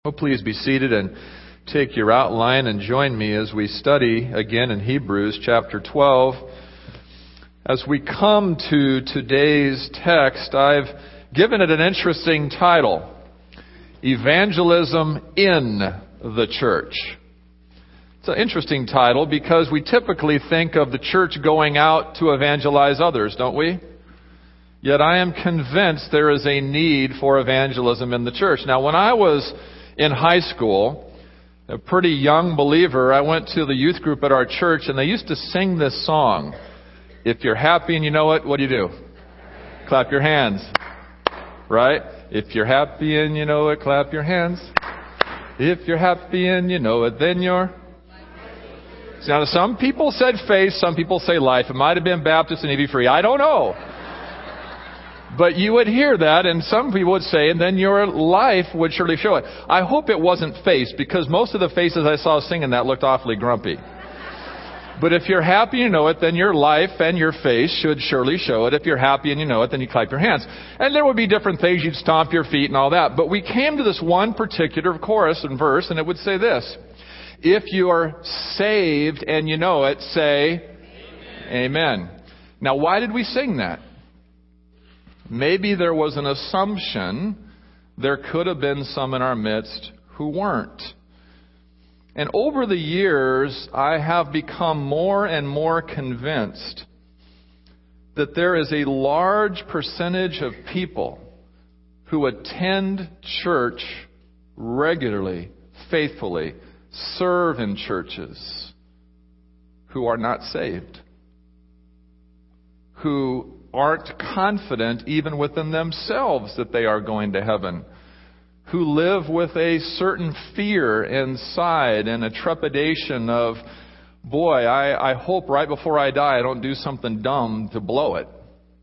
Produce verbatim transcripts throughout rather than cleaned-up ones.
Oh, please be seated and take your outline and join me as we study again in Hebrews chapter twelve. As we come to today's text, I've given it an interesting title: Evangelism in the Church. It's an interesting title because we typically think of the church going out to evangelize others, don't we? Yet I am convinced there is a need for evangelism in the church. Now, when I was in high school, a pretty young believer, I went to the youth group at our church, and they used to sing this song. If you're happy and you know it, what do you do? Clap your hands. Right? If you're happy and you know it, clap your hands. If you're happy and you know it, then you're... Now, some people said faith, some people say life. It might have been Baptist and E V Free. I don't know. But you would hear that, and some people would say, and then your life would surely show it. I hope it wasn't face, because most of the faces I saw singing that looked awfully grumpy. But if you're happy and you know it, then your life and your face should surely show it. If you're happy and you know it, then you clap your hands. And there would be different things. You'd stomp your feet and all that. But we came to this one particular chorus and verse, and it would say this: if you are saved and you know it, say Amen. Amen. Now, why did we sing that? Maybe there was an assumption there could have been some in our midst who weren't. And over the years, I have become more and more convinced that there is a large percentage of people who attend church regularly, faithfully, serve in churches, who are not saved, who aren't confident even within themselves that they are going to heaven, who live with a certain fear inside and a trepidation of, boy, I, I hope right before I die I don't do something dumb to blow it.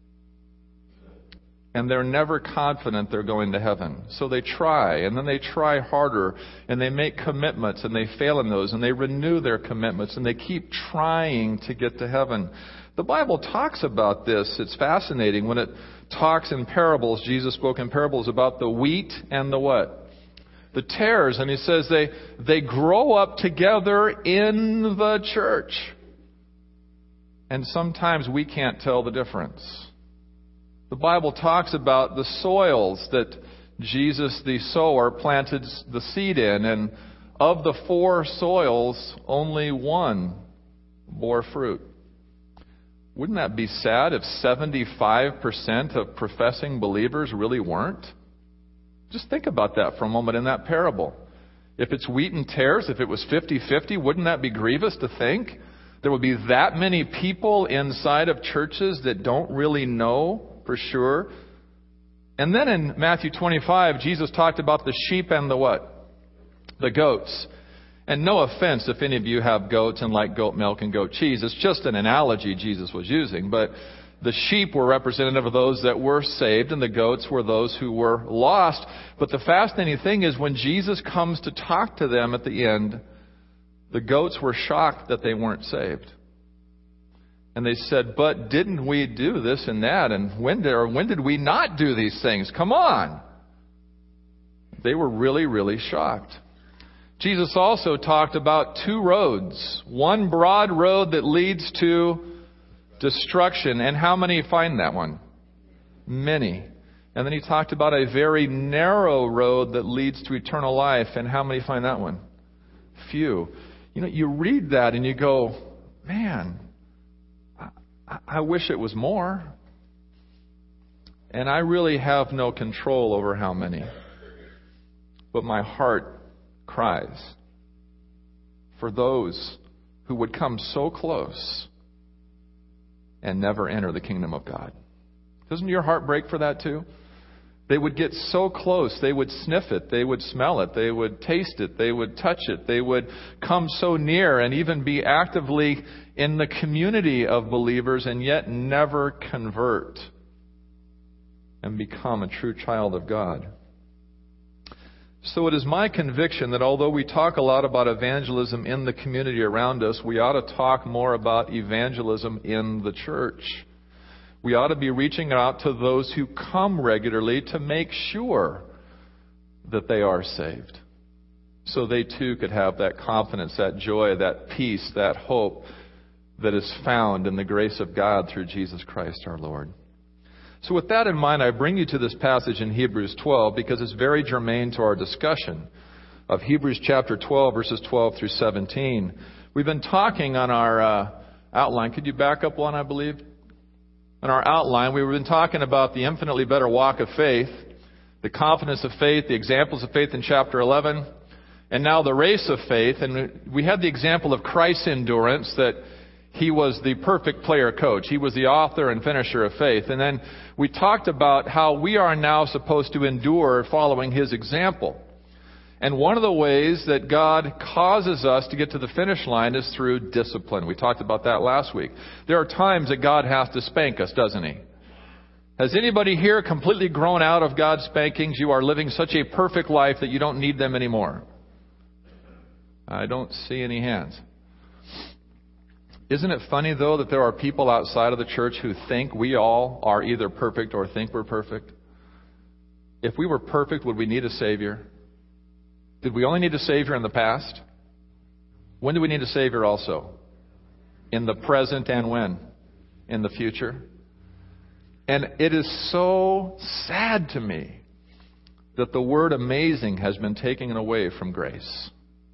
And they're never confident they're going to heaven. So they try, and then they try harder, and they make commitments, and they fail in those, and they renew their commitments, and they keep trying to get to heaven. The Bible talks about this. It's fascinating. When it talks in parables, Jesus spoke in parables about the wheat and the what? The tares. And he says they, they grow up together in the church. And sometimes we can't tell the difference. The Bible talks about the soils that Jesus, the sower, planted the seed in. And of the four soils, only one bore fruit. Wouldn't that be sad if seventy-five percent of professing believers really weren't? Just think about that for a moment in that parable. If it's wheat and tares, if it was fifty-fifty, wouldn't that be grievous to think? There would be that many people inside of churches that don't really know for sure. And then in Matthew twenty-five, Jesus talked about the sheep and the what? The goats. And no offense if any of you have goats and like goat milk and goat cheese. It's just an analogy Jesus was using. But the sheep were representative of those that were saved, and the goats were those who were lost. But the fascinating thing is when Jesus comes to talk to them at the end, the goats were shocked that they weren't saved. And they said, but didn't we do this and that? And when did, or when did we not do these things? Come on. They were really, really shocked. Jesus also talked about two roads. One broad road that leads to destruction. And how many find that one? Many. And then he talked about a very narrow road that leads to eternal life. And how many find that one? Few. You know, you read that and you go, man, I, I wish it was more. And I really have no control over how many. But my heart cries for those who would come so close and never enter the kingdom of God. Doesn't your heart break for that too? They would get so close, they would sniff it, they would smell it, they would taste it, they would touch it, they would come so near and even be actively in the community of believers and yet never convert and become a true child of God. So it is my conviction that although we talk a lot about evangelism in the community around us, we ought to talk more about evangelism in the church. We ought to be reaching out to those who come regularly to make sure that they are saved. so they too could have that confidence, that joy, that peace, that hope that is found in the grace of God through Jesus Christ our Lord. So with that in mind, I bring you to this passage in Hebrews twelve because it's very germane to our discussion of Hebrews chapter twelve, verses twelve through seventeen. We've been talking on our uh, outline. Could you back up one, I believe? In our outline, we've been talking about the infinitely better walk of faith, the confidence of faith, the examples of faith in chapter eleven, and now the race of faith. And we had the example of Christ's endurance, that He was the perfect player coach. He was the author and finisher of faith. And then we talked about how we are now supposed to endure following His example. And one of the ways that God causes us to get to the finish line is through discipline. We talked about that last week. There are times that God has to spank us, doesn't He? Has anybody here completely grown out of God's spankings? You are living such a perfect life that you don't need them anymore. I don't see any hands. Isn't it funny, though, that there are people outside of the church who think we all are either perfect or think we're perfect? If we were perfect, would we need a Savior? Did we only need a Savior in the past? When do we need a Savior also? In the present and when? In the future? And it is so sad to me that the word amazing has been taken away from grace.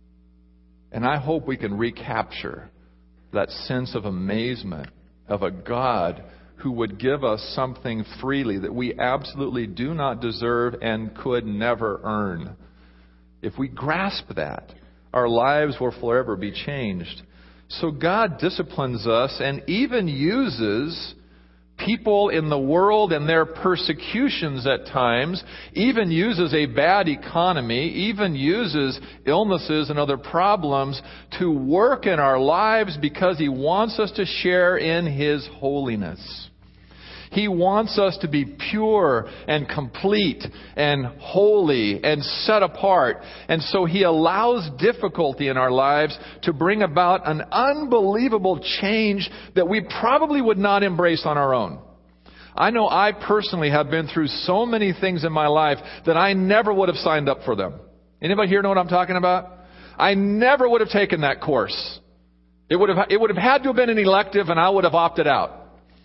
And I hope we can recapture that sense of amazement of a God who would give us something freely that we absolutely do not deserve and could never earn. If we grasp that, our lives will forever be changed. So God disciplines us and even uses people in the world and their persecutions at times, even uses a bad economy, even uses illnesses and other problems to work in our lives because He wants us to share in His holiness. He wants us to be pure and complete and holy and set apart. And so He allows difficulty in our lives to bring about an unbelievable change that we probably would not embrace on our own. I know I personally have been through so many things in my life that I never would have signed up for them. Anybody here know what I'm talking about? I never would have taken that course. It would have, it would have had to have been an elective and I would have opted out.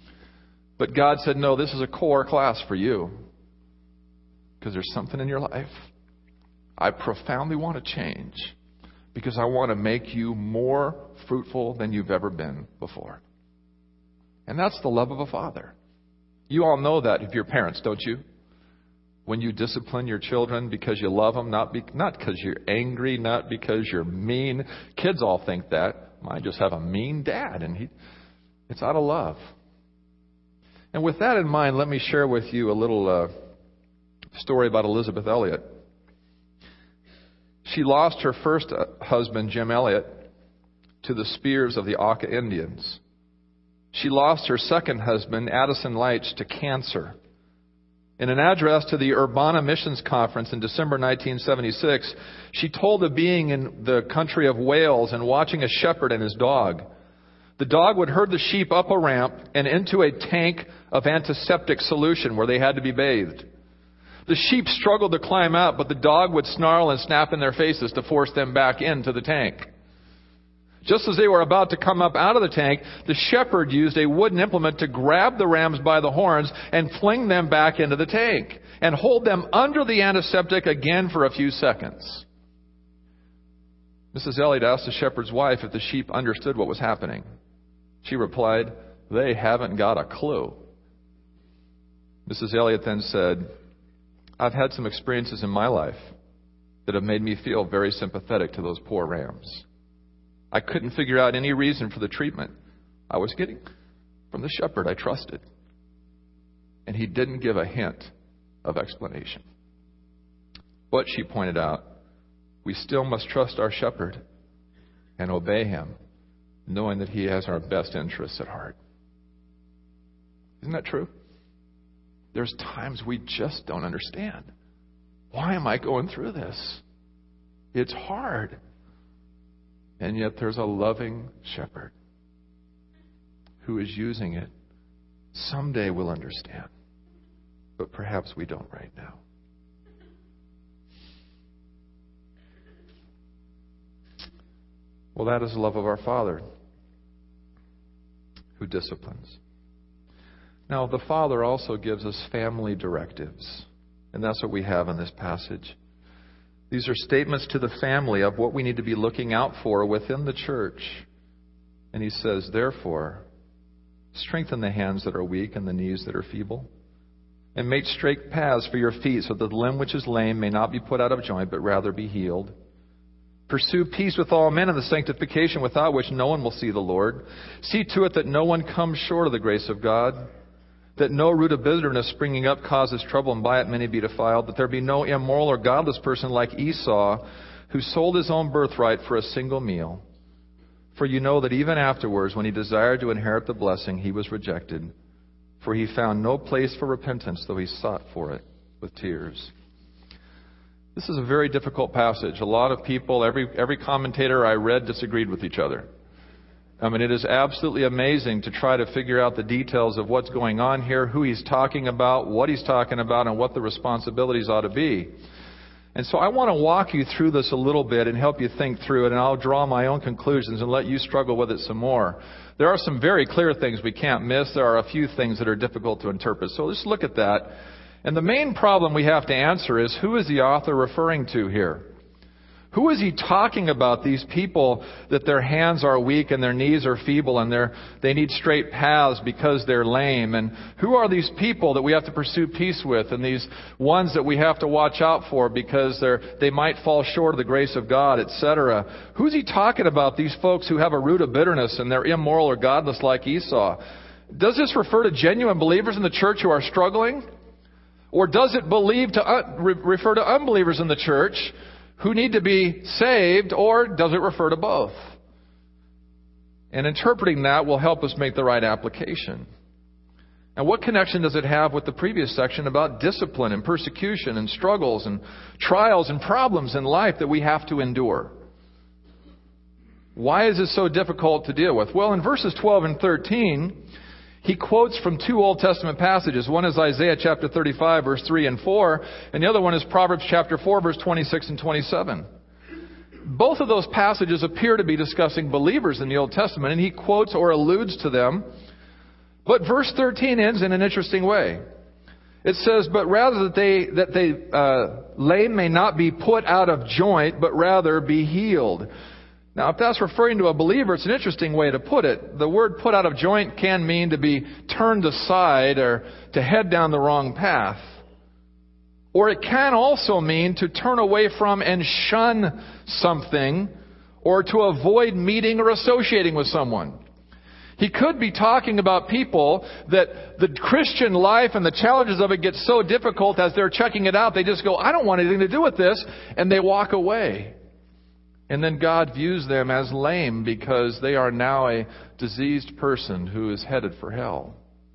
But God said, no, this is a core class for you. Because there's something in your life I profoundly want to change. Because I want to make you more fruitful than you've ever been before. And that's the love of a father. You all know that if you're parents, don't you? When you discipline your children because you love them, not be, not because you're angry, not because you're mean. Kids all think that. I just have a mean dad, and he, it's out of love. And with that in mind, let me share with you a little uh, story about Elizabeth Elliot. She lost her first husband, Jim Elliot, to the spears of the Auca Indians. She lost her second husband, Addison Leitch, to cancer. In an address to the Urbana Missions Conference in December nineteen seventy-six, she told of being in the country of Wales and watching a shepherd and his dog. The dog would herd the sheep up a ramp and into a tank of antiseptic solution where they had to be bathed. The sheep struggled to climb out, but the dog would snarl and snap in their faces to force them back into the tank. Just as they were about to come up out of the tank, the shepherd used a wooden implement to grab the rams by the horns and fling them back into the tank and hold them under the antiseptic again for a few seconds. Missus Elliot asked the shepherd's wife if the sheep understood what was happening. She replied, "They haven't got a clue." Missus Elliot then said, "I've had some experiences in my life that have made me feel very sympathetic to those poor rams. I couldn't figure out any reason for the treatment I was getting from the shepherd I trusted. And he didn't give a hint of explanation. But," she pointed out, "we still must trust our shepherd and obey him, knowing that he has our best interests at heart." Isn't that true? There's times we just don't understand. Why am I going through this? It's hard. And yet there's a loving shepherd who is using it. Someday we'll understand. But perhaps we don't right now. Well, that is the love of our Father who disciplines. Now, the Father also gives us family directives, and that's what we have in this passage. These are statements to the family of what we need to be looking out for within the church. And he says, therefore, strengthen the hands that are weak and the knees that are feeble, and make straight paths for your feet, so that the limb which is lame may not be put out of joint, but rather be healed. Pursue peace with all men and the sanctification without which no one will see the Lord. See to it that no one comes short of the grace of God, that no root of bitterness springing up causes trouble, and by it many be defiled, that there be no immoral or godless person like Esau, who sold his own birthright for a single meal. For you know that even afterwards, when he desired to inherit the blessing, he was rejected. For he found no place for repentance, though he sought for it with tears. This is a very difficult passage. A lot of people, every every commentator I read disagreed with each other. I mean, it is absolutely amazing to try to figure out the details of what's going on here, who he's talking about, what he's talking about, and what the responsibilities ought to be. And so I want to walk you through this a little bit and help you think through it, and I'll draw my own conclusions and let you struggle with it some more. There are some very clear things we can't miss. There are a few things that are difficult to interpret. So let's look at that. And the main problem we have to answer is, who is the author referring to here? Who is he talking about, these people that their hands are weak and their knees are feeble and they're, they need straight paths because they're lame? And who are these people that we have to pursue peace with, and these ones that we have to watch out for because they're, they might fall short of the grace of God, et cetera? Who's he talking about, these folks who have a root of bitterness and they're immoral or godless like Esau? Does this refer to genuine believers in the church who are struggling? Or does it believe to uh, re- refer to unbelievers in the church who need to be saved, or does it refer to both? And interpreting that will help us make the right application. And what connection does it have with the previous section about discipline and persecution and struggles and trials and problems in life that we have to endure? Why is this so difficult to deal with? Well, in verses twelve and thirteen, he quotes from two Old Testament passages. One is Isaiah chapter thirty-five, verse three and four, and the other one is Proverbs chapter four, verse twenty-six and twenty-seven. Both of those passages appear to be discussing believers in the Old Testament, and he quotes or alludes to them. But verse thirteen ends in an interesting way. It says, but rather that they, that they uh, lame may not be put out of joint, but rather be healed. Now, if that's referring to a believer, it's an interesting way to put it. The word put out of joint can mean to be turned aside or to head down the wrong path. Or it can also mean to turn away from and shun something, or to avoid meeting or associating with someone. He could be talking about people that the Christian life and the challenges of it get so difficult as they're checking it out, they just go, I don't want anything to do with this, and they walk away. And then God views them as lame because they are now a diseased person who is headed for hell.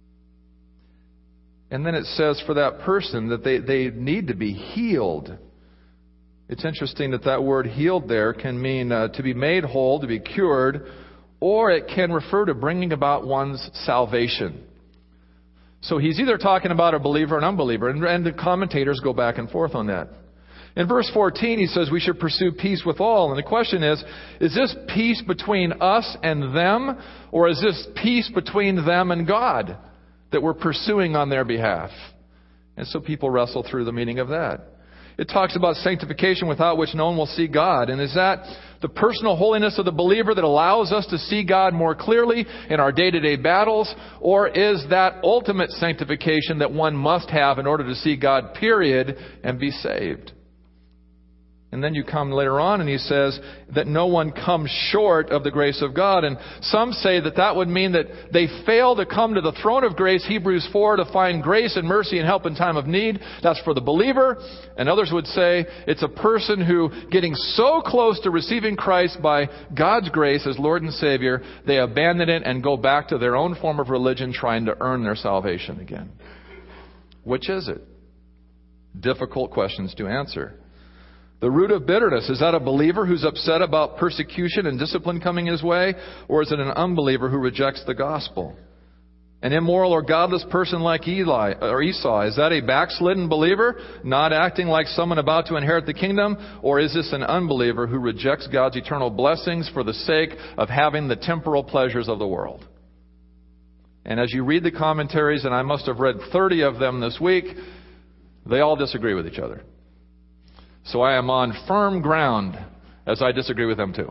And then it says for that person that they, they need to be healed. It's interesting that that word healed there can mean uh, to be made whole, to be cured, or it can refer to bringing about one's salvation. So he's either talking about a believer or an unbeliever, and, and the commentators go back and forth on that. In verse fourteen, he says we should pursue peace with all. And the question is, is this peace between us and them, or is this peace between them and God that we're pursuing on their behalf? And so people wrestle through the meaning of that. It talks about sanctification without which no one will see God. And is that the personal holiness of the believer that allows us to see God more clearly in our day-to-day battles? Or is that ultimate sanctification that one must have in order to see God, period, and be saved? And then you come later on and he says that no one comes short of the grace of God. And some say that that would mean that they fail to come to the throne of grace, Hebrews four, to find grace and mercy and help in time of need. That's for the believer. And others would say it's a person who, getting so close to receiving Christ by God's grace as Lord and Savior, they abandon it and go back to their own form of religion trying to earn their salvation again. Which is it? Difficult questions to answer. The root of bitterness, is that a believer who's upset about persecution and discipline coming his way? Or is it an unbeliever who rejects the gospel? An immoral or godless person like Eli or Esau, is that a backslidden believer, not acting like someone about to inherit the kingdom? Or is this an unbeliever who rejects God's eternal blessings for the sake of having the temporal pleasures of the world? And as you read the commentaries, and I must have read thirty of them this week, they all disagree with each other. So I am on firm ground as I disagree with them too.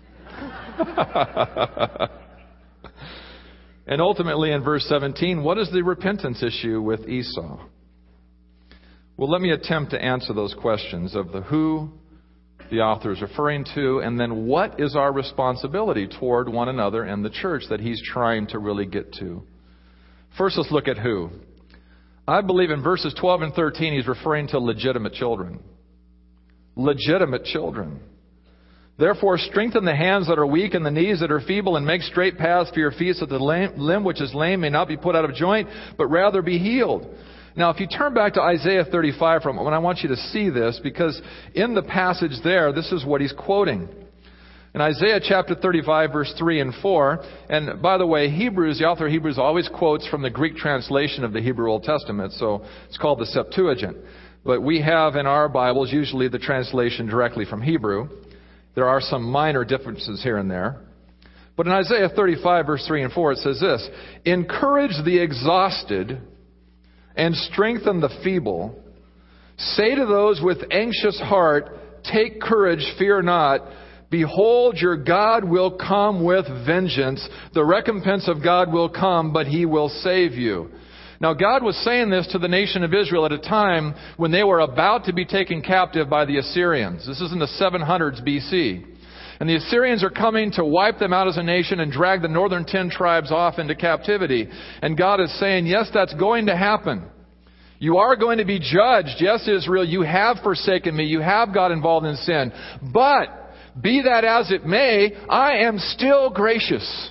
And ultimately in verse seventeen, what is the repentance issue with Esau? Well, let me attempt to answer those questions of the who the author is referring to, and then what is our responsibility toward one another and the church that he's trying to really get to. First, let's look at who. I believe in verses twelve and thirteen, he's referring to legitimate children. Legitimate children. Therefore, strengthen the hands that are weak and the knees that are feeble, and make straight paths for your feet, so that the lame, limb which is lame may not be put out of joint, but rather be healed. Now, if you turn back to Isaiah thirty-five for a moment, I want you to see this, because in the passage there, this is what he's quoting. In Isaiah chapter thirty-five, verse three and four, and by the way, Hebrews, the author of Hebrews always quotes from the Greek translation of the Hebrew Old Testament, so it's called the Septuagint. But we have in our Bibles usually the translation directly from Hebrew. There are some minor differences here and there. But in Isaiah thirty-five, verse three and four, it says this: encourage the exhausted and strengthen the feeble. Say to those with anxious heart, take courage, fear not. Behold, your God will come with vengeance. The recompense of God will come, but he will save you. Now, God was saying this to the nation of Israel at a time when they were about to be taken captive by the Assyrians. This is in the seven hundreds B C. And the Assyrians are coming to wipe them out as a nation and drag the northern ten tribes off into captivity. And God is saying, yes, that's going to happen. You are going to be judged. Yes, Israel, you have forsaken me. You have got involved in sin. But be that as it may, I am still gracious.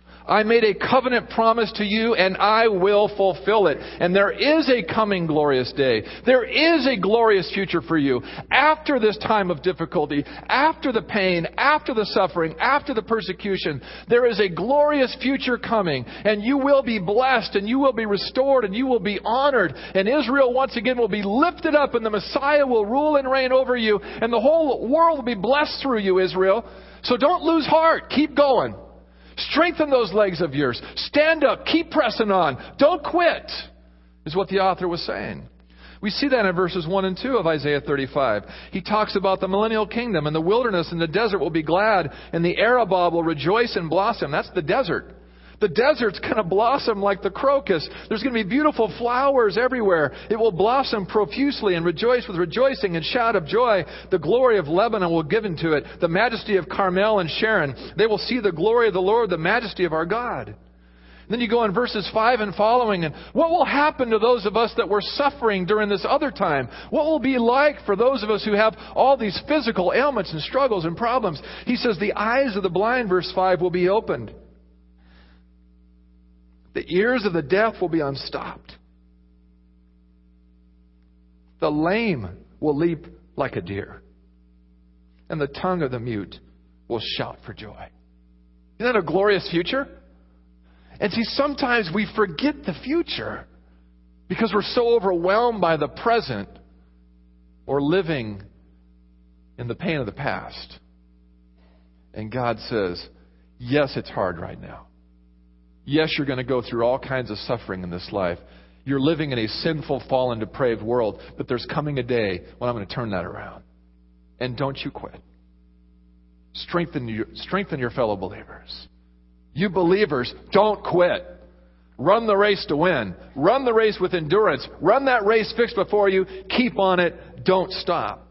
I made a covenant promise to you, and I will fulfill it. And there is a coming glorious day. There is a glorious future for you. After this time of difficulty, after the pain, after the suffering, after the persecution, there is a glorious future coming. And you will be blessed, and you will be restored, and you will be honored. And Israel once again will be lifted up, and the Messiah will rule and reign over you. And the whole world will be blessed through you, Israel. So don't lose heart. Keep going. Strengthen those legs of yours. Stand up. Keep pressing on. Don't quit, is what the author was saying. We see that in verses one and two of Isaiah thirty-five. He talks about the millennial kingdom, and the wilderness and the desert will be glad, and the Arabah will rejoice and blossom. That's the desert. The desert's going to blossom like the crocus. There's going to be beautiful flowers everywhere. It will blossom profusely and rejoice with rejoicing and shout of joy. The glory of Lebanon will give into it. The majesty of Carmel and Sharon. They will see the glory of the Lord, the majesty of our God. Then you go in verses five and following, and what will happen to those of us that were suffering during this other time? What will it be like for those of us who have all these physical ailments and struggles and problems? He says the eyes of the blind, verse five, will be opened. The ears of the deaf will be unstopped. The lame will leap like a deer. And the tongue of the mute will shout for joy. Isn't that a glorious future? And see, sometimes we forget the future because we're so overwhelmed by the present or living in the pain of the past. And God says, yes, it's hard right now. Yes, you're going to go through all kinds of suffering in this life. You're living in a sinful, fallen, depraved world. But there's coming a day when I'm going to turn that around. And don't you quit. Strengthen your, strengthen your fellow believers. You believers, don't quit. Run the race to win. Run the race with endurance. Run that race fixed before you. Keep on it. Don't stop.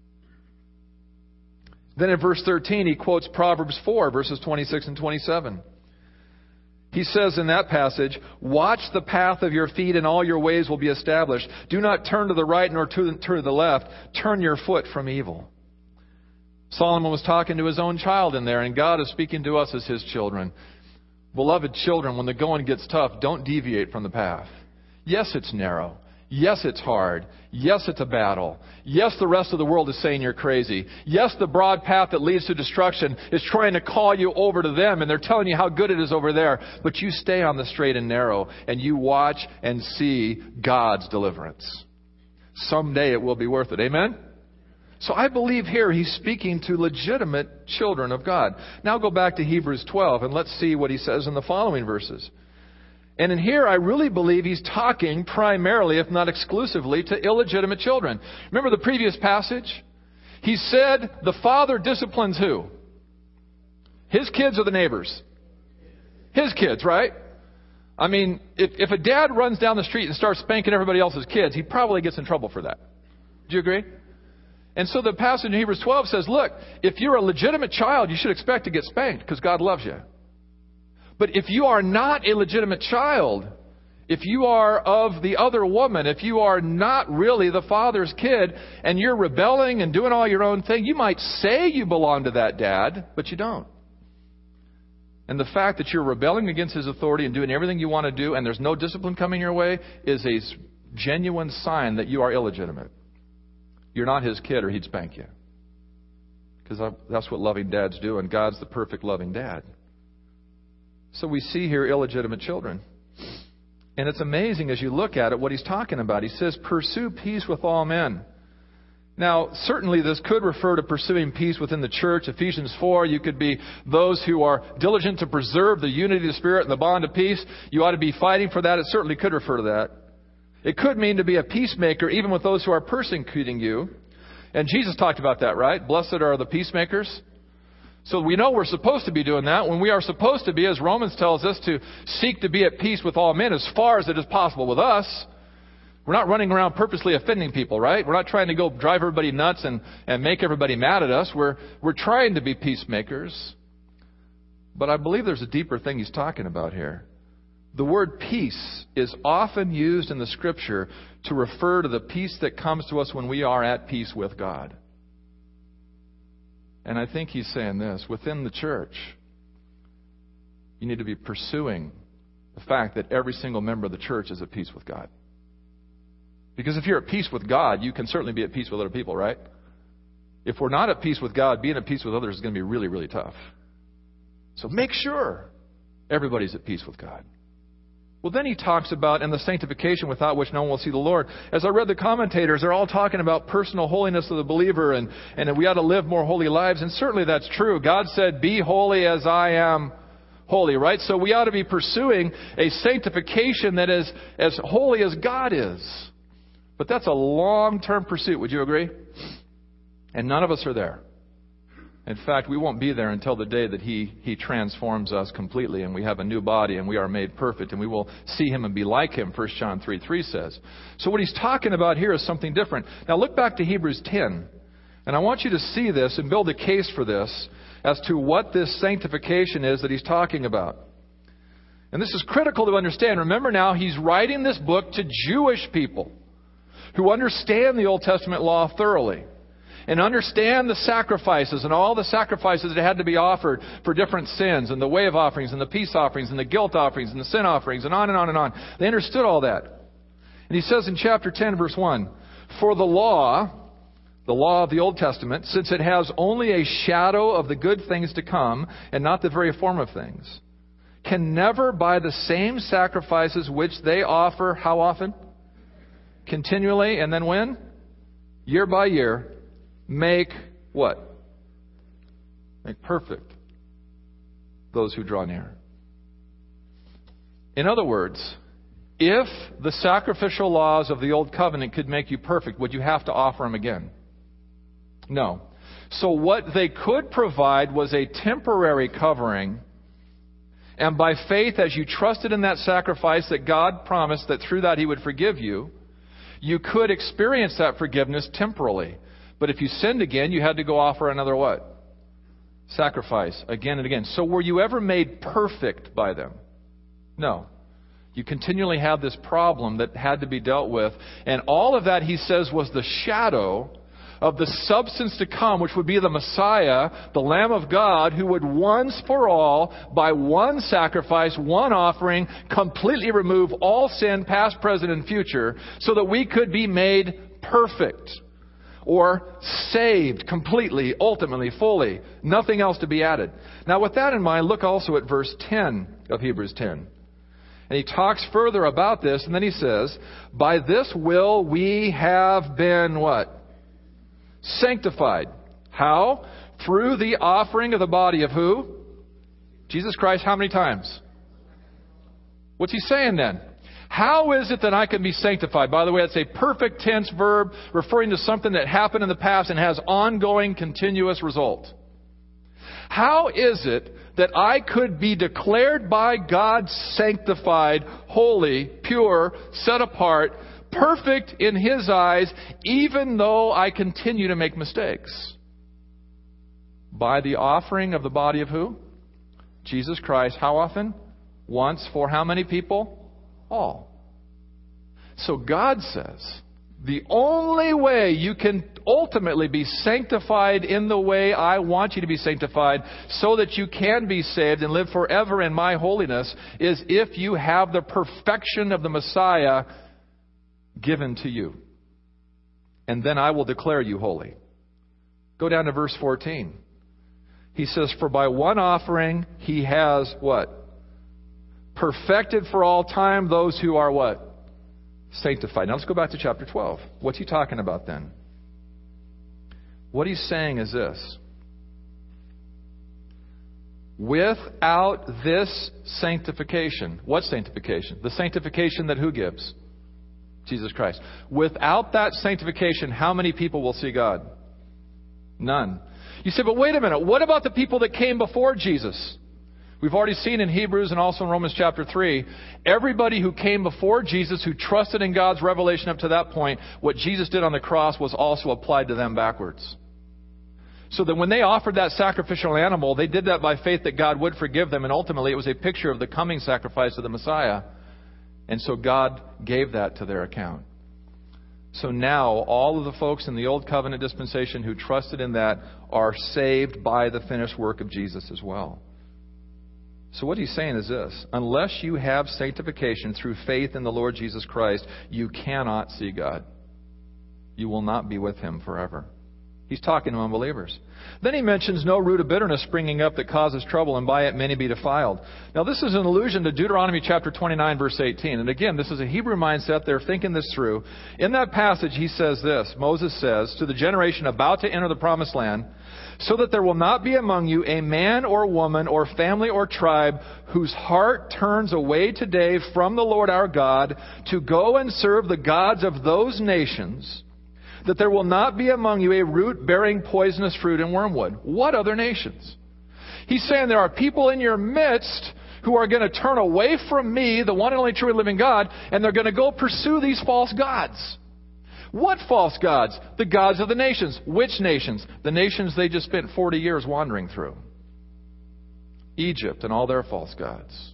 Then in verse thirteen, he quotes Proverbs four, verses twenty-six and twenty-seven. He says in that passage, watch the path of your feet and all your ways will be established. Do not turn to the right nor turn to the left. Turn your foot from evil. Solomon was talking to his own child in there, and God is speaking to us as his children. Beloved children, when the going gets tough, don't deviate from the path. Yes, it's narrow. Yes, it's hard. Yes, it's a battle. Yes, the rest of the world is saying you're crazy. Yes, the broad path that leads to destruction is trying to call you over to them, and they're telling you how good it is over there. But you stay on the straight and narrow, and you watch and see God's deliverance. Someday it will be worth it. Amen? So I believe here he's speaking to legitimate children of God. Now go back to Hebrews twelve, and let's see what he says in the following verses. And in here, I really believe he's talking primarily, if not exclusively, to illegitimate children. Remember the previous passage? He said the father disciplines who? His kids or the neighbors? His kids, right? I mean, if, if a dad runs down the street and starts spanking everybody else's kids, he probably gets in trouble for that. Do you agree? And so the passage in Hebrews twelve says, look, if you're a legitimate child, you should expect to get spanked because God loves you. But if you are not a legitimate child, if you are of the other woman, if you are not really the father's kid, and you're rebelling and doing all your own thing, you might say you belong to that dad, but you don't. And the fact that you're rebelling against his authority and doing everything you want to do, and there's no discipline coming your way, is a genuine sign that you are illegitimate. You're not his kid, or he'd spank you. Because that's what loving dads do, and God's the perfect loving dad. So we see here illegitimate children. And it's amazing as you look at it what he's talking about. He says, pursue peace with all men. Now, certainly this could refer to pursuing peace within the church. Ephesians four, you could be those who are diligent to preserve the unity of the Spirit and the bond of peace. You ought to be fighting for that. It certainly could refer to that. It could mean to be a peacemaker even with those who are persecuting you. And Jesus talked about that, right? Blessed are the peacemakers. So we know we're supposed to be doing that when we are supposed to be, as Romans tells us, to seek to be at peace with all men as far as it is possible with us. We're not running around purposely offending people, right? We're not trying to go drive everybody nuts and, and make everybody mad at us. We're, we're trying to be peacemakers. But I believe there's a deeper thing he's talking about here. The word peace is often used in the Scripture to refer to the peace that comes to us when we are at peace with God. And I think he's saying this, within the church, you need to be pursuing the fact that every single member of the church is at peace with God. Because if you're at peace with God, you can certainly be at peace with other people, right? If we're not at peace with God, being at peace with others is going to be really, really tough. So make sure everybody's at peace with God. Well, then he talks about, and the sanctification without which no one will see the Lord. As I read the commentators, they're all talking about personal holiness of the believer and, and that we ought to live more holy lives. And certainly that's true. God said, be holy as I am holy, right? So we ought to be pursuing a sanctification that is as holy as God is. But that's a long-term pursuit. Would you agree? And none of us are there. In fact, we won't be there until the day that He He transforms us completely and we have a new body and we are made perfect and we will see Him and be like Him, First John three three says. So what he's talking about here is something different. Now look back to Hebrews ten. And I want you to see this and build a case for this as to what this sanctification is that he's talking about. And this is critical to understand. Remember now, he's writing this book to Jewish people who understand the Old Testament law thoroughly. And understand the sacrifices and all the sacrifices that had to be offered for different sins and the wave offerings and the peace offerings and the guilt offerings and the sin offerings and on and on and on. They understood all that. And he says in chapter ten, verse one, for the law, the law of the Old Testament, since it has only a shadow of the good things to come and not the very form of things, can never by the same sacrifices which they offer, how often? Continually, and then when? Year by year. Make what? Make perfect those who draw near. In other words, if the sacrificial laws of the Old Covenant could make you perfect, would you have to offer them again? No. So what they could provide was a temporary covering. And by faith, as you trusted in that sacrifice that God promised that through that He would forgive you, you could experience that forgiveness temporally. But if you sinned again, you had to go offer another what? Sacrifice again and again. So were you ever made perfect by them? No. You continually had this problem that had to be dealt with. And all of that, he says, was the shadow of the substance to come, which would be the Messiah, the Lamb of God, who would once for all, by one sacrifice, one offering, completely remove all sin, past, present, and future, so that we could be made perfect. Or saved completely, ultimately, fully. Nothing else to be added. Now with that in mind, look also at verse ten of Hebrews ten. And he talks further about this, and then he says, by this will we have been what? Sanctified. How? Through the offering of the body of who? Jesus Christ. How many times? What's he saying then? How is it that I can be sanctified? By the way, it's a perfect tense verb referring to something that happened in the past and has ongoing, continuous result. How is it that I could be declared by God sanctified, holy, pure, set apart, perfect in His eyes, even though I continue to make mistakes? By the offering of the body of who? Jesus Christ. How often? Once. For how many people? All. So God says, the only way you can ultimately be sanctified in the way I want you to be sanctified, so that you can be saved and live forever in my holiness, is if you have the perfection of the Messiah given to you. And then I will declare you holy. Go down to verse fourteen. He says, for by one offering He has what? Perfected for all time those who are what? Sanctified. Now let's go back to chapter twelve. What's he talking about then? What he's saying is this. Without this sanctification. What sanctification? The sanctification that who gives? Jesus Christ. Without that sanctification, how many people will see God? None. You say, but wait a minute. What about the people that came before Jesus? We've already seen in Hebrews and also in Romans chapter three, everybody who came before Jesus, who trusted in God's revelation up to that point, what Jesus did on the cross was also applied to them backwards. So that when they offered that sacrificial animal, they did that by faith that God would forgive them. And ultimately, it was a picture of the coming sacrifice of the Messiah. And so God gave that to their account. So now, all of the folks in the Old Covenant dispensation who trusted in that are saved by the finished work of Jesus as well. So what he's saying is this. Unless you have sanctification through faith in the Lord Jesus Christ, you cannot see God. You will not be with Him forever. He's talking to unbelievers. Then he mentions no root of bitterness springing up that causes trouble, and by it many be defiled. Now this is an allusion to Deuteronomy chapter twenty-nine, verse eighteen. And again, this is a Hebrew mindset. They're thinking this through. In that passage, he says this. Moses says, to the generation about to enter the promised land, so that there will not be among you a man or woman or family or tribe whose heart turns away today from the Lord our God to go and serve the gods of those nations, that there will not be among you a root bearing poisonous fruit and wormwood. What other nations? He's saying there are people in your midst who are going to turn away from me, the one and only true and living God, and they're going to go pursue these false gods. What false gods? The gods of the nations. Which nations? The nations they just spent forty years wandering through. Egypt and all their false gods.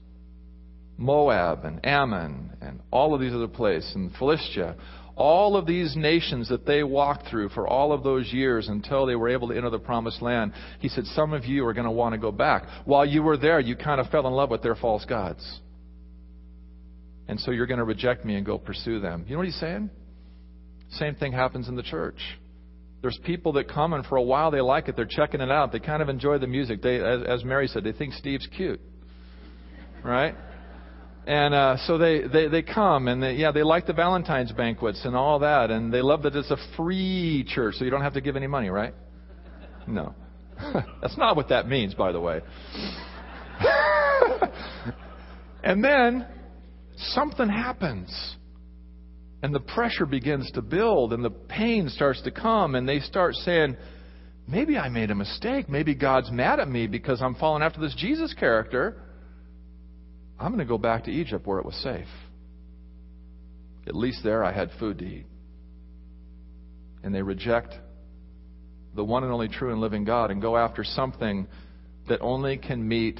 Moab and Ammon and all of these other places, and Philistia. All of these nations that they walked through for all of those years until they were able to enter the promised land. He said, some of you are going to want to go back. While you were there, you kind of fell in love with their false gods. And so you're going to reject me and go pursue them. You know what he's saying? Same thing happens in the church. There's people that come and for a while they like it. They're checking it out. They kind of enjoy the music. They, as, as Mary said, they think Steve's cute. Right? And uh, so they, they, they come and they, yeah, they like the Valentine's banquets and all that. And they love that it's a free church, so you don't have to give any money, right? No. That's not what that means, by the way. And then something happens. And the pressure begins to build and the pain starts to come. And they start saying, maybe I made a mistake. Maybe God's mad at me because I'm following after this Jesus character. I'm going to go back to Egypt where it was safe. At least there I had food to eat. And they reject the one and only true and living God and go after something that only can meet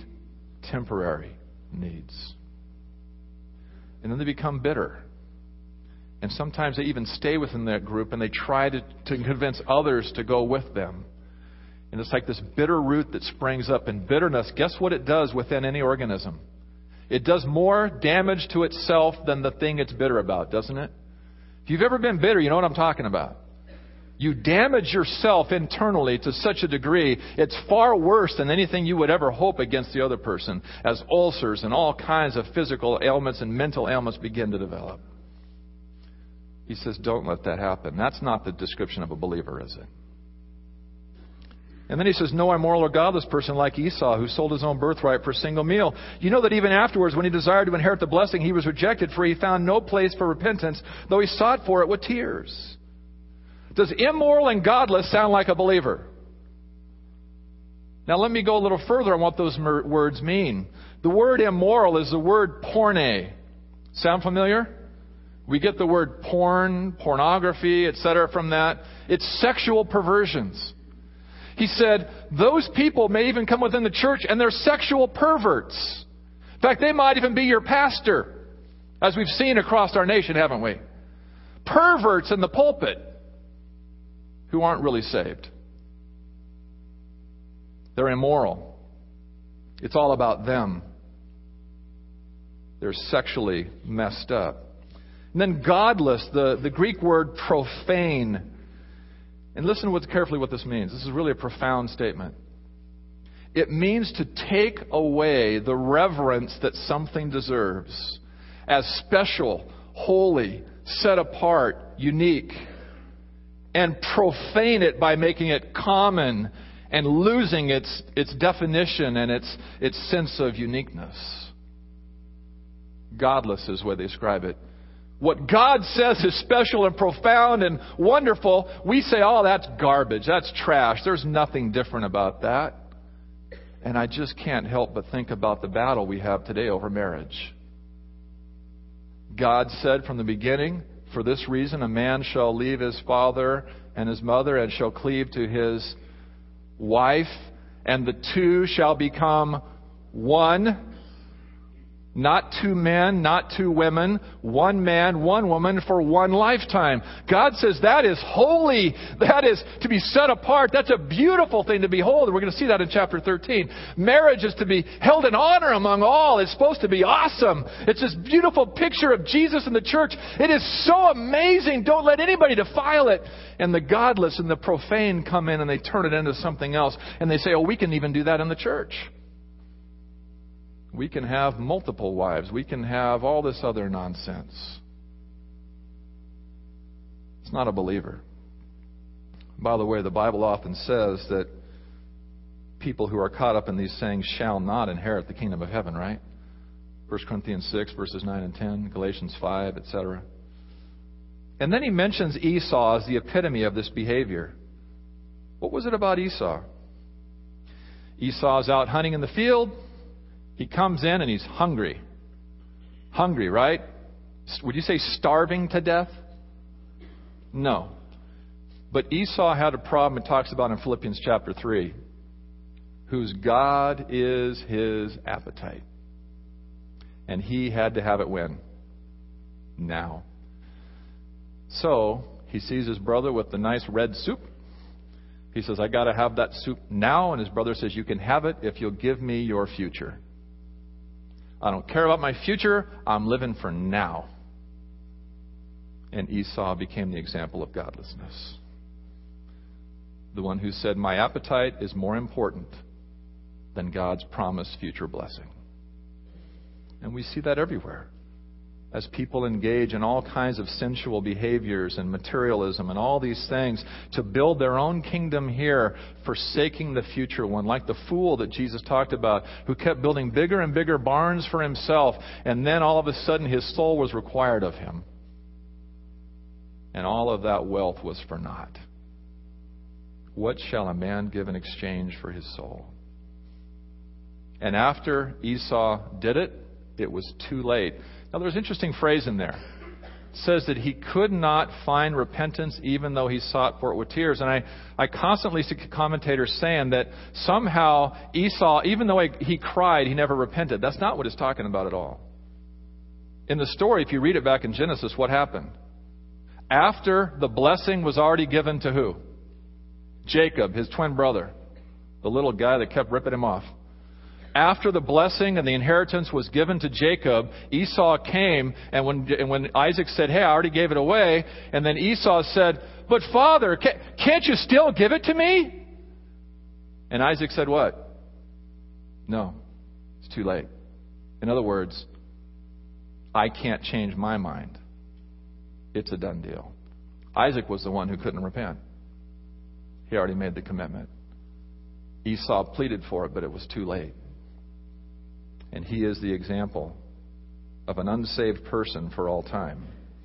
temporary needs. And then they become bitter. And sometimes they even stay within that group and they try to, to convince others to go with them. And it's like this bitter root that springs up. And bitterness, guess what it does within any organism? It does more damage to itself than the thing it's bitter about, doesn't it? If you've ever been bitter, you know what I'm talking about. You damage yourself internally to such a degree, it's far worse than anything you would ever hope against the other person, as ulcers and all kinds of physical ailments and mental ailments begin to develop. He says, don't let that happen. That's not the description of a believer, is it? And then he says, no immoral or godless person like Esau, who sold his own birthright for a single meal. You know that even afterwards, when he desired to inherit the blessing, he was rejected, for he found no place for repentance, though he sought for it with tears. Does immoral and godless sound like a believer? Now let me go a little further on what those mer- words mean. The word immoral is the word porne. Sound familiar? We get the word porn, pornography, et cetera from that. It's sexual perversions. He said, those people may even come within the church and they're sexual perverts. In fact, they might even be your pastor, as we've seen across our nation, haven't we? Perverts in the pulpit who aren't really saved. They're immoral. It's all about them. They're sexually messed up. And then godless, the, the Greek word profane. And listen to what, carefully what this means. This is really a profound statement. It means to take away the reverence that something deserves as special, holy, set apart, unique, and profane it by making it common and losing its, its definition and its, its sense of uniqueness. Godless is the way they describe it. What God says is special and profound and wonderful, we say, oh, that's garbage, that's trash. There's nothing different about that. And I just can't help but think about the battle we have today over marriage. God said from the beginning, for this reason a man shall leave his father and his mother and shall cleave to his wife, and the two shall become one. Not two men, not two women, one man, one woman for one lifetime. God says that is holy. That is to be set apart. That's a beautiful thing to behold. And we're going to see that in chapter thirteen. Marriage is to be held in honor among all. It's supposed to be awesome. It's this beautiful picture of Jesus and the church. It is so amazing. Don't let anybody defile it. And the godless and the profane come in and they turn it into something else. And they say, oh, we can even do that in the church. We can have multiple wives. We can have all this other nonsense. It's not a believer. By the way, the Bible often says that people who are caught up in these sayings shall not inherit the kingdom of heaven, right? First Corinthians six, verses nine and ten, Galatians five, et cetera. And then he mentions Esau as the epitome of this behavior. What was it about Esau? Esau's out hunting in the field. He comes in and he's hungry. Hungry, right? Would you say starving to death? No. But Esau had a problem it talks about in Philippians chapter three. Whose God is his appetite. And he had to have it when? Now. So, he sees his brother with the nice red soup. He says, I got to have that soup now. And his brother says, you can have it if you'll give me your future. I don't care about my future. I'm living for now. And Esau became the example of godlessness. The one who said, my appetite is more important than God's promised future blessing. And we see that everywhere. As people engage in all kinds of sensual behaviors and materialism and all these things to build their own kingdom here, forsaking the future one, like the fool that Jesus talked about, who kept building bigger and bigger barns for himself, and then all of a sudden his soul was required of him. And all of that wealth was for naught. What shall a man give in exchange for his soul? And after Esau did it, it was too late. Now, there's an interesting phrase in there. It says that he could not find repentance even though he sought for it with tears. And I, I constantly see commentators saying that somehow Esau, even though he, he cried, he never repented. That's not what it's talking about at all. In the story, if you read it back in Genesis, what happened? After the blessing was already given to who? Jacob, his twin brother, the little guy that kept ripping him off. After the blessing and the inheritance was given to Jacob, Esau came, and when, and when Isaac said, hey, I already gave it away, and then Esau said, but Father, can't you still give it to me? And Isaac said what? No, it's too late. In other words, I can't change my mind. It's a done deal. Isaac was the one who couldn't repent. He already made the commitment. Esau pleaded for it, but it was too late. And he is the example of an unsaved person for all time.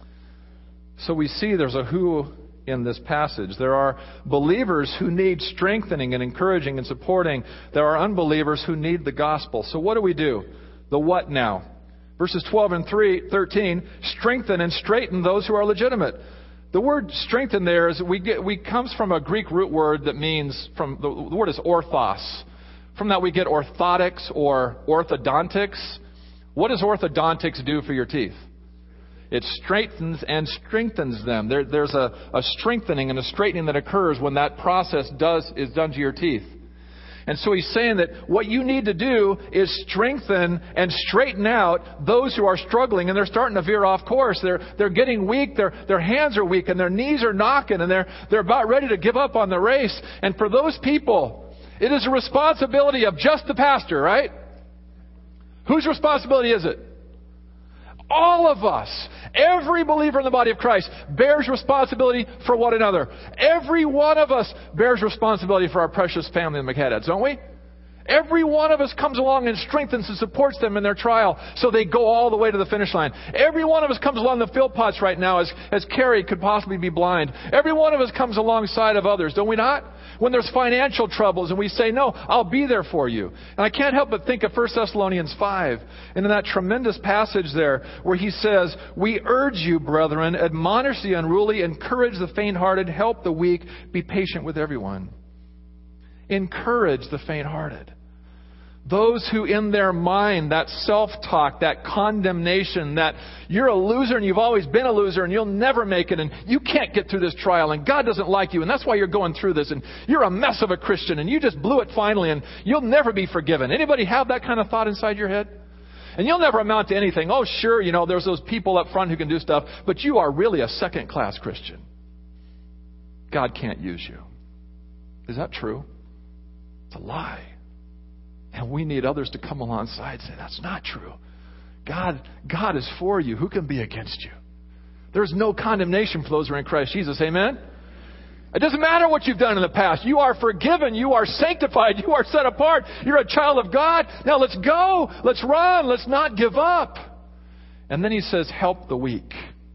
So we see there's a who in this passage. There are believers who need strengthening and encouraging and supporting. There are unbelievers who need the gospel. So what do we do? The what now? Verses twelve and thirteen, strengthen and straighten those who are legitimate. The word strengthen there is we get we comes from a Greek root word that means from the, the word is orthos. From that we get orthotics or orthodontics. What does orthodontics do for your teeth? It strengthens and strengthens them. There, there's a, a strengthening and a straightening that occurs when that process does is done to your teeth. And so he's saying that what you need to do is strengthen and straighten out those who are struggling and they're starting to veer off course. They're they're getting weak. Their their hands are weak and their knees are knocking and they're they're about ready to give up on the race. And for those people, it is a responsibility of just the pastor, right? Whose responsibility is it? All of us, every believer in the body of Christ bears responsibility for one another. Every one of us bears responsibility for our precious family in McHeadheads, don't we? Every one of us comes along and strengthens and supports them in their trial so they go all the way to the finish line. Every one of us comes along the Philpotts right now as, as Carrie could possibly be blind. Every one of us comes alongside of others, don't we not? When there's financial troubles and we say, no, I'll be there for you. And I can't help but think of First Thessalonians five. And in that tremendous passage there where he says, we urge you, brethren, admonish the unruly, encourage the faint-hearted, help the weak, be patient with everyone. Encourage the faint-hearted. Those who in their mind, that self-talk, that condemnation, that you're a loser and you've always been a loser and you'll never make it and you can't get through this trial and God doesn't like you and that's why you're going through this and you're a mess of a Christian and you just blew it finally and you'll never be forgiven. Anybody have that kind of thought inside your head? And you'll never amount to anything. Oh, sure, you know, there's those people up front who can do stuff, but you are really a second-class Christian. God can't use you. Is that true? It's a lie. And we need others to come alongside and say, that's not true. God, God is for you. Who can be against you? There's no condemnation for those who are in Christ Jesus. Amen? It doesn't matter what you've done in the past. You are forgiven. You are sanctified. You are set apart. You're a child of God. Now let's go. Let's run. Let's not give up. And then he says, help the weak.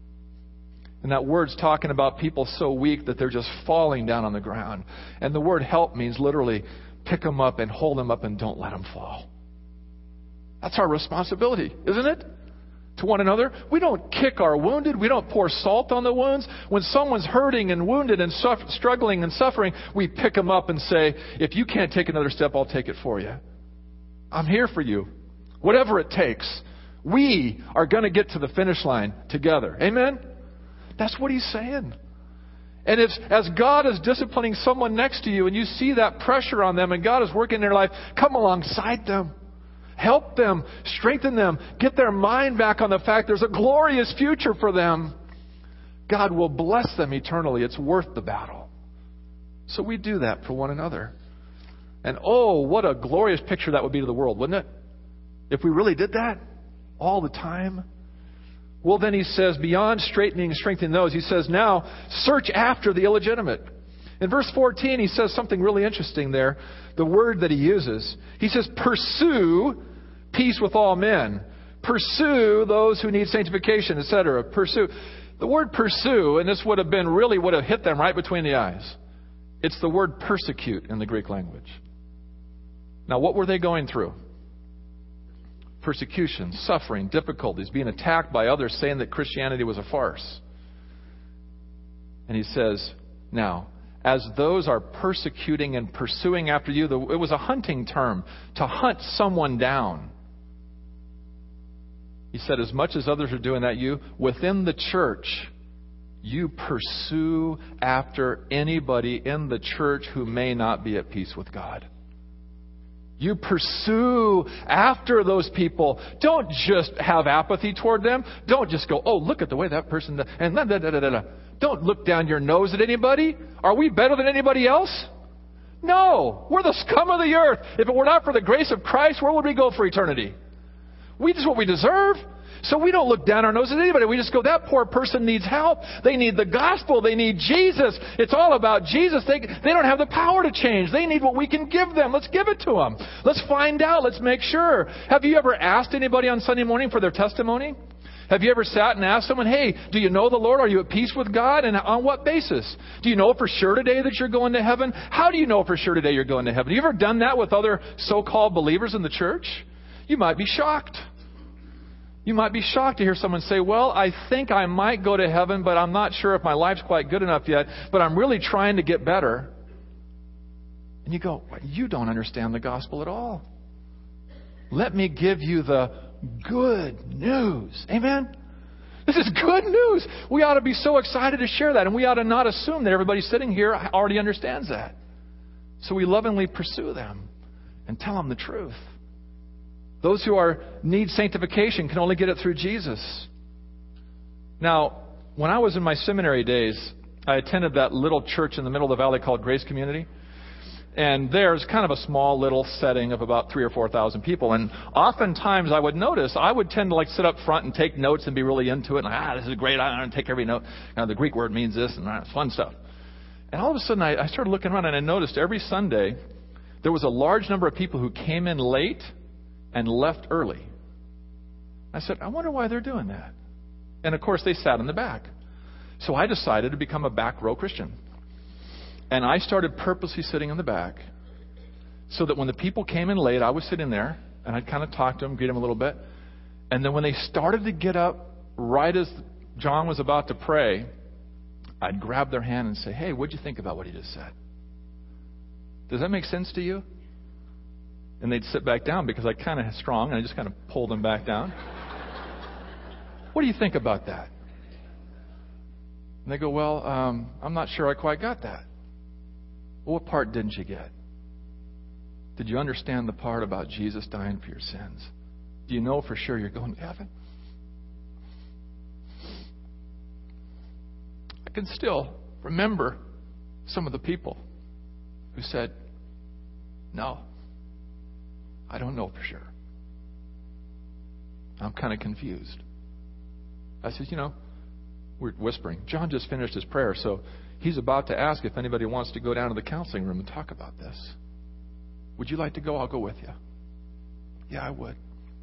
And that word's talking about people so weak that they're just falling down on the ground. And the word help means literally pick them up and hold them up and don't let them fall. That's our responsibility, isn't it? To one another. We don't kick our wounded. We don't pour salt on the wounds. When someone's hurting and wounded and suffer, struggling and suffering, we pick them up and say, if you can't take another step, I'll take it for you. I'm here for you. Whatever it takes. We are going to get to the finish line together. Amen? That's what he's saying. And if, as God is disciplining someone next to you and you see that pressure on them and God is working in their life, come alongside them. Help them. Strengthen them. Get their mind back on the fact there's a glorious future for them. God will bless them eternally. It's worth the battle. So we do that for one another. And oh, what a glorious picture that would be to the world, wouldn't it? If we really did that all the time. Well, then he says, beyond straightening and strengthening those, he says, now search after the illegitimate. In verse fourteen, he says something really interesting there. The word that he uses. He says, pursue peace with all men. Pursue those who need sanctification, et cetera. Pursue. The word pursue, and this would have been really would have hit them right between the eyes. It's the word persecute in the Greek language. Now, what were they going through? Persecution, suffering, difficulties, being attacked by others saying that Christianity was a farce. And he says, now, as those are persecuting and pursuing after you, the, it was a hunting term, to hunt someone down. He said, as much as others are doing that, you, within the church, you pursue after anybody in the church who may not be at peace with God. You pursue after those people. Don't just have apathy toward them. Don't just go, oh, look at the way that person does. And da, da, da, da, da. Don't look down your nose at anybody. Are we better than anybody else? No. We're the scum of the earth. If it were not for the grace of Christ, where would we go for eternity? We just what we deserve. So we don't look down our nose at anybody. We just go, that poor person needs help. They need the gospel. They need Jesus. It's all about Jesus. They, they don't have the power to change. They need what we can give them. Let's give it to them. Let's find out. Let's make sure. Have you ever asked anybody on Sunday morning for their testimony? Have you ever sat and asked someone, hey, do you know the Lord? Are you at peace with God? And on what basis? Do you know for sure today that you're going to heaven? How do you know for sure today you're going to heaven? Have you ever done that with other so-called believers in the church? You might be shocked. You might be shocked to hear someone say, well, I think I might go to heaven, but I'm not sure if my life's quite good enough yet, but I'm really trying to get better. And you go, well, you don't understand the gospel at all. Let me give you the good news. Amen? This is good news. We ought to be so excited to share that, and we ought to not assume that everybody sitting here already understands that. So we lovingly pursue them and tell them the truth. Those who are need sanctification can only get it through Jesus. Now, when I was in my seminary days, I attended that little church in the middle of the valley called Grace Community. And there's kind of a small little setting of about three or four thousand people. And oftentimes I would notice, I would tend to like sit up front and take notes and be really into it. And ah, this is great. I'm going to take every note. Now, the Greek word means this and that. It's fun stuff. And all of a sudden I, I started looking around and I noticed every Sunday there was a large number of people who came in late and left early. I said, I wonder why they're doing that. And of course, they sat in the back. So I decided to become a back row Christian. And I started purposely sitting in the back so that when the people came in late, I was sitting there and I'd kind of talk to them, greet them a little bit. And then when they started to get up right as John was about to pray, I'd grab their hand and say, hey, what'd you think about what he just said? Does that make sense to you? And they'd sit back down because I kind of strong and I just kind of pulled them back down. What do you think about that? And they go, well, um, I'm not sure I quite got that. Well, what part didn't you get? Did you understand the part about Jesus dying for your sins? Do you know for sure you're going to heaven? I can still remember some of the people who said, no, I don't know for sure. I'm kind of confused. I said, you know, we're whispering. John just finished his prayer, so he's about to ask if anybody wants to go down to the counseling room and talk about this. Would you like to go? I'll go with you. Yeah, I would.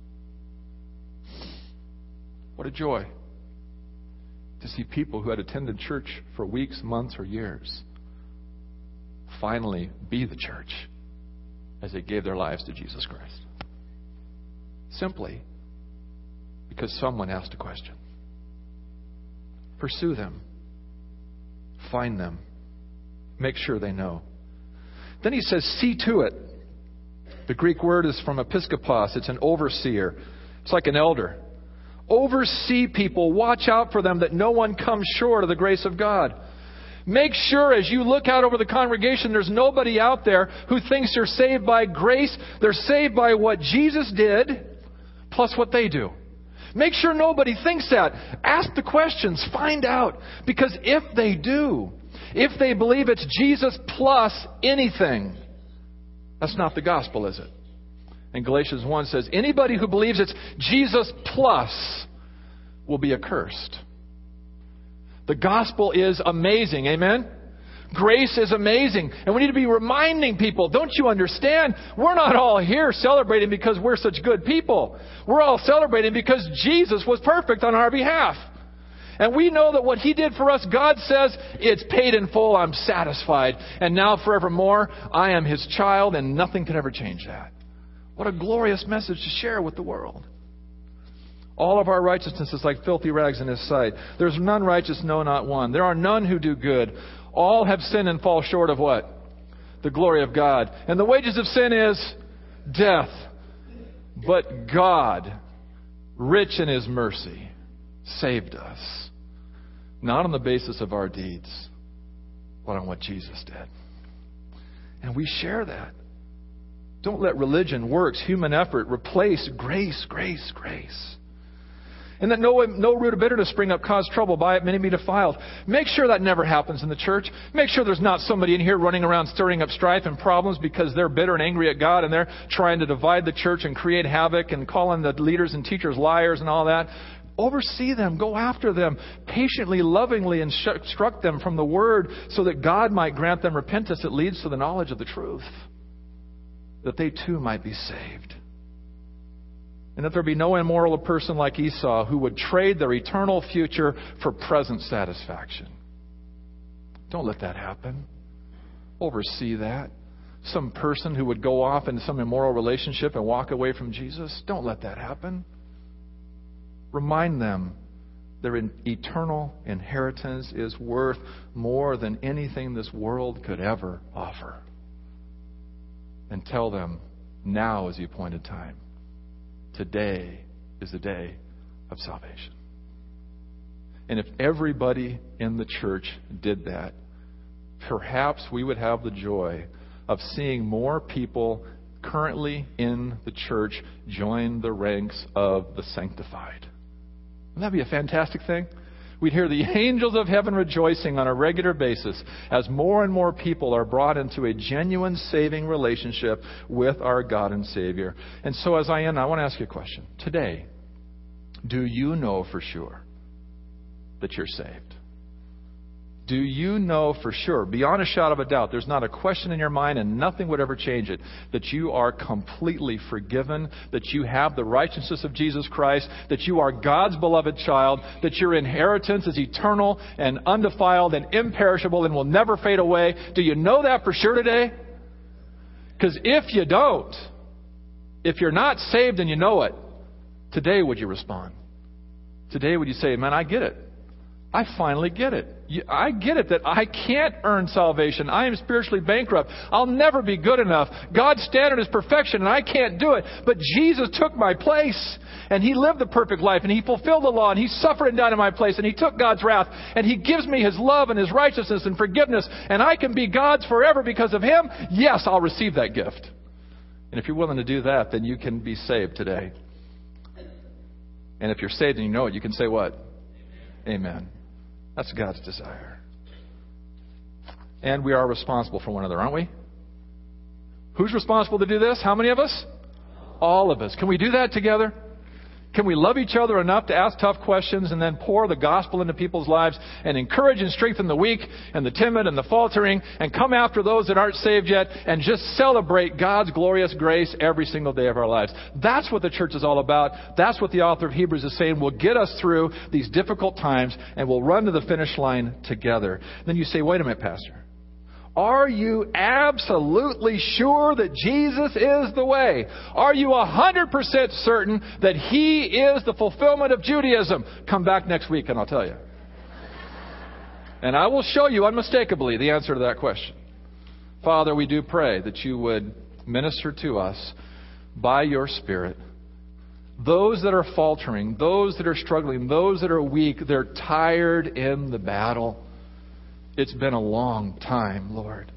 What a joy to see people who had attended church for weeks, months, or years finally be the church as they gave their lives to Jesus Christ. Simply because someone asked a question. Pursue them. Find them. Make sure they know. Then he says, see to it. The Greek word is from episkopos. It's an overseer. It's like an elder. Oversee people. Watch out for them that no one comes short of the grace of God. Make sure as you look out over the congregation, there's nobody out there who thinks they're saved by grace. They're saved by what Jesus did, plus what they do. Make sure nobody thinks that. Ask the questions. Find out. Because if they do, if they believe it's Jesus plus anything, that's not the gospel, is it? And Galatians one says, anybody who believes it's Jesus plus will be accursed. The gospel is amazing. Amen? Grace is amazing. And we need to be reminding people, don't you understand? We're not all here celebrating because we're such good people. We're all celebrating because Jesus was perfect on our behalf. And we know that what He did for us, God says, it's paid in full. I'm satisfied. And now forevermore, I am His child and nothing can ever change that. What a glorious message to share with the world. All of our righteousness is like filthy rags in His sight. There's none righteous, no, not one. There are none who do good. All have sinned and fall short of what? The glory of God. And the wages of sin is death. But God, rich in His mercy, saved us Not on the basis of our deeds, but on what Jesus did. And we share that. Don't let religion, works, human effort replace grace, grace, grace. And that no, no root of bitterness spring up, cause trouble, by it many be defiled. Make sure that never happens in the church. Make sure there's not somebody in here running around stirring up strife and problems because they're bitter and angry at God and they're trying to divide the church and create havoc and calling the leaders and teachers liars and all that. Oversee them. Go after them. Patiently, lovingly instruct them from the Word so that God might grant them repentance that leads to the knowledge of the truth. That they too might be saved. And that there be no immoral person like Esau who would trade their eternal future for present satisfaction. Don't let that happen. Oversee that. Some person who would go off into some immoral relationship and walk away from Jesus. Don't let that happen. Remind them their eternal inheritance is worth more than anything this world could ever offer. And tell them, now is the appointed time. Today is the day of salvation. And if everybody in the church did that, perhaps we would have the joy of seeing more people currently in the church join the ranks of the sanctified. Wouldn't that be a fantastic thing? We'd hear the angels of heaven rejoicing on a regular basis as more and more people are brought into a genuine saving relationship with our God and Savior. And so as I end, I want to ask you a question. Today, do you know for sure that you're saved? Do you know for sure, beyond a shadow of a doubt, there's not a question in your mind and nothing would ever change it, that you are completely forgiven, that you have the righteousness of Jesus Christ, that you are God's beloved child, that your inheritance is eternal and undefiled and imperishable and will never fade away? Do you know that for sure today? Because if you don't, if you're not saved and you know it, today would you respond? Today would you say, man, I get it. I finally get it. I get it that I can't earn salvation. I am spiritually bankrupt. I'll never be good enough. God's standard is perfection and I can't do it. But Jesus took my place and He lived the perfect life and He fulfilled the law and He suffered and died in my place and He took God's wrath and He gives me His love and His righteousness and forgiveness and I can be God's forever because of Him. Yes, I'll receive that gift. And if you're willing to do that, then you can be saved today. And if you're saved and you know it, you can say what? Amen. That's God's desire. And we are responsible for one another, aren't we? Who's responsible to do this? How many of us? All of us. Can we do that together? Can we love each other enough to ask tough questions and then pour the gospel into people's lives and encourage and strengthen the weak and the timid and the faltering and come after those that aren't saved yet and just celebrate God's glorious grace every single day of our lives? That's what the church is all about. That's what the author of Hebrews is saying will get us through these difficult times and we'll run to the finish line together. Then you say, wait a minute, Pastor. Are you absolutely sure that Jesus is the way? Are you one hundred percent certain that He is the fulfillment of Judaism? Come back next week and I'll tell you. And I will show you unmistakably the answer to that question. Father, we do pray that you would minister to us by your Spirit. Those that are faltering, those that are struggling, those that are weak, they're tired in the battle. It's been a long time, Lord.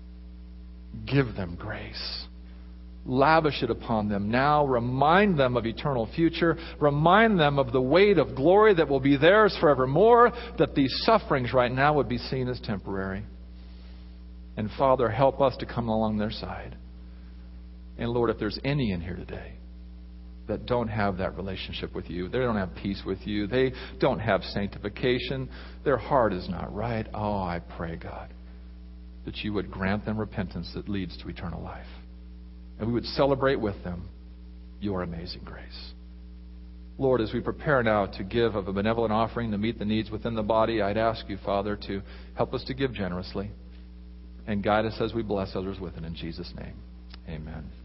Give them grace. Lavish it upon them now. Remind them of eternal future. Remind them of the weight of glory that will be theirs forevermore, that these sufferings right now would be seen as temporary. And Father, help us to come along their side. And Lord, if there's any in here today that don't have that relationship with you, they don't have peace with you, they don't have sanctification, their heart is not right, oh, I pray, God, that you would grant them repentance that leads to eternal life. And we would celebrate with them your amazing grace. Lord, as we prepare now to give of a benevolent offering to meet the needs within the body, I'd ask you, Father, to help us to give generously and guide us as we bless others with it in Jesus' name. Amen.